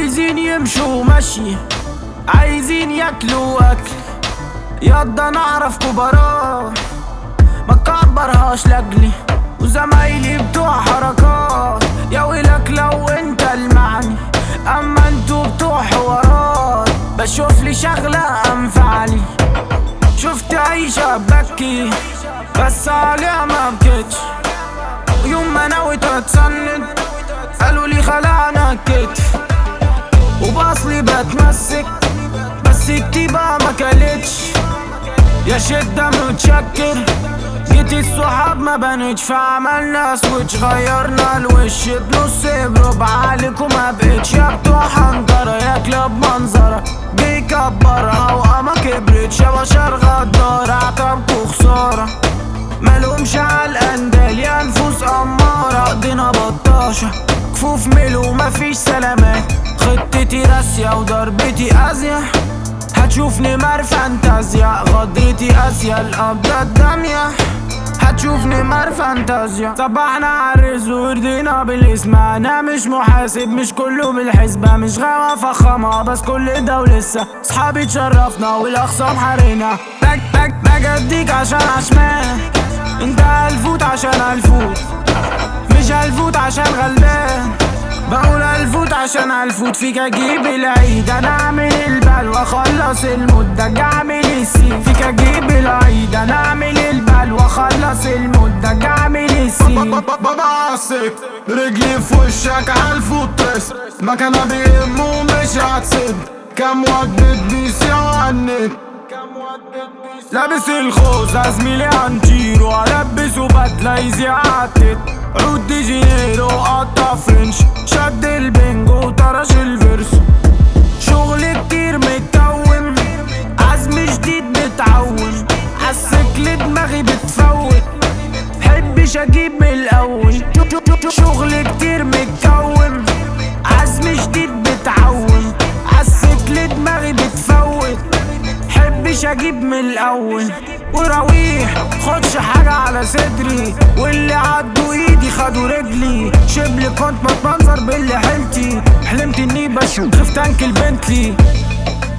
عايزين يمشوا مشي، عايزين ياكلوا اكل، ياضا نعرف كبراء ما تكبرهاش لاجلي، وزمايلي بتوع حركات يا ويلك لو انت المعني. اما انتوا بتوع حوارات بشوف لي شغلة انفعلي. شفت عيشة ببكي بس عليها ما بكتش، ويوم ما نويت اتسند قالوا لي خلعنا الكتف، وباصلي بتمسك بس الكتيبة ما كلتش. يا شدة متشكر جيت الصحاب ما بانتش، فعملنا سويتش غيرنا الوش بنص بربع عليكم ما بقتش. يا بتوع حنجرة يا كلاب منظرة بيكبرها وقامة كبرتش، يا بشر غدارة عتبكوا خسارة مالهمش عالقندال، يا نفوس أمارة قضينا بطاشة كفوف ملو مفيش سلامات. خطتي راسية وضربتي أزية، هتشوفني مار فانتازيا، غدرتي قاسية القبضة الدامية، هتشوفني مار فانتازيا. صبحنا عالرز وردينا بالاسم، انا مش محاسب مش كله بالحسبة، مش غاوة فخامة بس كل ده ولسه صحابي تشرفنا والاخصام حرينا. بجديك عشان عشمان، انت هلفوت عشان هلفوت، مش هلفوت عشان غلبان، بقول هلفوت عشان هلفوت فيك اجيب العيد. انا اعمل البلوى اخلص المدة اعمل السين، فيك اجيب العيد انا اعمل البلوى اخلص المدة اعمل السين. بابا عالسك رجلي في وشك عالفوت تست، مكانها بيهمه مش هتسد، كام واد بيسيع عالنت لابس الخوذ زميلي هنطيره، البسه بدلة يذيع عالتت، عود دي جينيرو قطع فرنش، شد البنجو وطرش الفيرس. شغل كتير متكون عزم جديد بتعون، عالسكل دماغي بتفوت محبش اجيب من الاول. شغل كتير متكون عزم جديد بتعون، عالسكل دماغي بتفوت محبش اجيب من الاول. وراويح خدش حاجة على صدري، واللي عدوا ايدي خدوا رجلي، شبلي كنت بتمنظر باللي حلتي، حلمت اني بشوف تانك البنتلي.